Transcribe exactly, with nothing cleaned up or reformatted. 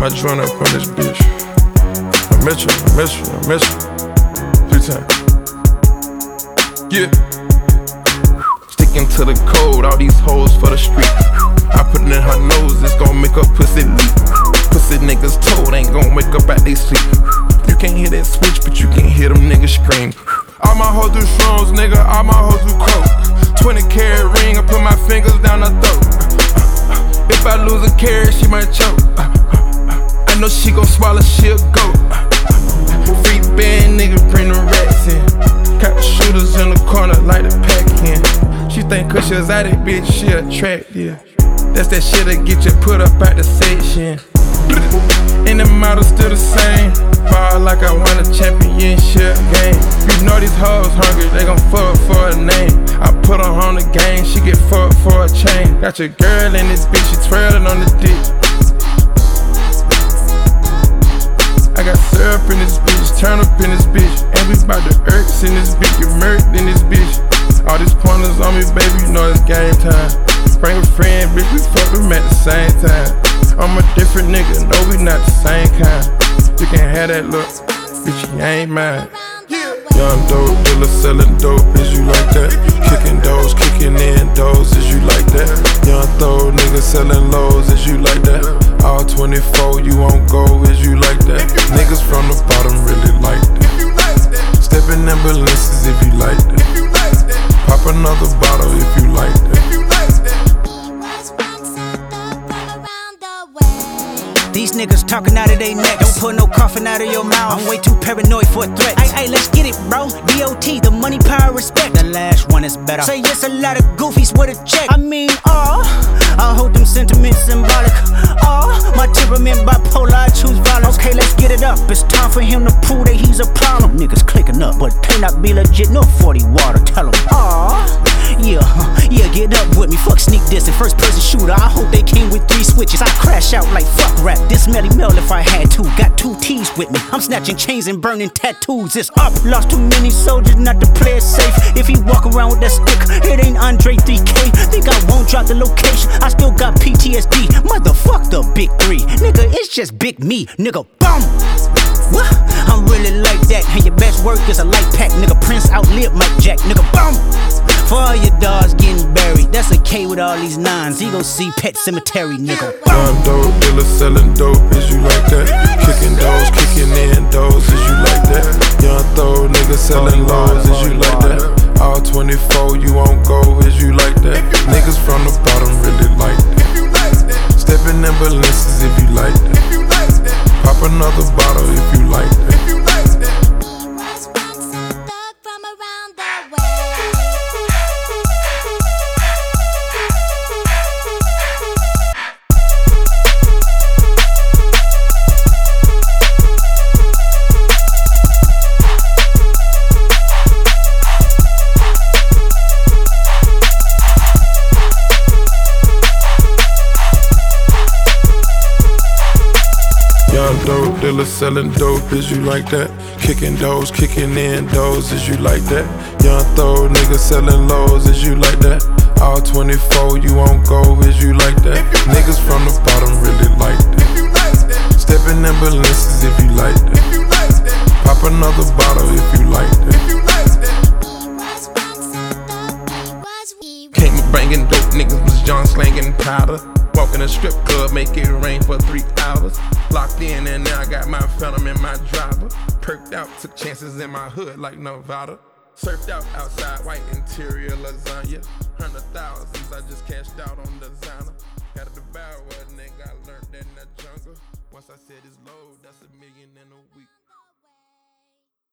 my joint up on this bitch. I miss you, I miss you, I miss you. Three times. Yeah. Sticking to the code, all these hoes for the street. I put it in her nose, it's gon' make her pussy leak. Pussy niggas told ain't gon' wake up out they sleep. You can't hear that switch, but you can hear them niggas scream. All my hoes do shrooms, nigga, all my hoes do coke. twenty carat ring, I put my fingers down her throat. If I lose a carat, she might choke. I know she gon' swallow, she'll go. Free band, nigga, bring the rats in. Got the shooters in the corner, like the pack in. She think cause she was out it, bitch, she attractive. That's that shit that get you put up out the section. And the model still the same. Ball like I won a championship game. You know these hoes hungry, they gon' fuck for a name. I put her on the game, she get fucked for a chain. Got your girl in this bitch, she twirling on the dick. I got syrup in this bitch, turn up in this bitch. And we bout the irks in this bitch, get murked in this bitch. All these pointers on me, baby, you know it's game time. Bring a friend, bitch, we fuck them at the same time. I'm a different nigga, no, we not the same kind. You can have that look, bitch, you ain't mine. Young dope dealer selling dope, is you like that? Kicking doors, kicking in doors, is you like that? Young throw nigga selling lows, is you like that? All twenty-four, you won't go, is you like that? Niggas from the bottom really like that. Stepping ambulances if you like that. Pop another bottle if you like that. These niggas talking out of their neck. Don't put no coffin out of your mouth. I'm way too paranoid for a threat. Ay, ay, let's get it, bro. D O T, the money, power, respect. The last one is better. Say yes, a lot of goofies with a check. I mean, oh, I hold them sentiments symbolic. Oh, my temperament bipolar, I choose violence. Okay, let's get it up. It's time for him to prove that he's a problem. Niggas clicking up, but it not be legit. No forty water, tell him. Oh, yeah, yeah, get up with me. Fuck sneak dissing, first person shooter. I hope they came with three switches. I crash out like fuck rap. This Melly Mel if I had to. Got two T's with me. I'm snatching chains and burning tattoos. It's up. Lost too many soldiers not to play it safe. If he walk around with that stick, it ain't Andre three K. Think I won't drop the location. I still got P T S D. Motherfuck the big three. Nigga, it's just big me. Nigga, bum. What? I'm really like that. And your best work is a light pack. Nigga, Prince outlived Mike Jack. Nigga, bum. For all your dogs getting buried, that's a K with all these nines. He gon' see Pet Cemetery, nigga. Young dope dealer selling dope, is you like that? Kicking doors, kicking in doors, is you like that? Young throw nigga selling lows, is you like that? All twenty-four, you won't go, is you like that? Niggas from the bottom really like that. Stepping ambulances if you like that. Pop another bottle if you like that. Young dope dealer selling dope, is you like that? Kicking doors, kicking in doors, is you like that? Young throw nigga selling lows, is you like that? All twenty-four, you won't go, is you like that? Niggas from the bottom really like that. Stepping ambulances if you like that. Pop another bottle if you like that. Came a banging dope, niggas was John slanging powder. Walk in a strip club, make it rain for three hours. Locked in and now I got my phantom in my driver. Perked out, took chances in my hood like Nevada. Surfed out outside, white interior lasagna. Hundred thousands, I just cashed out on designer. Got a devour, nigga, I learned that in the jungle. Once I said it's low, that's a million in a week.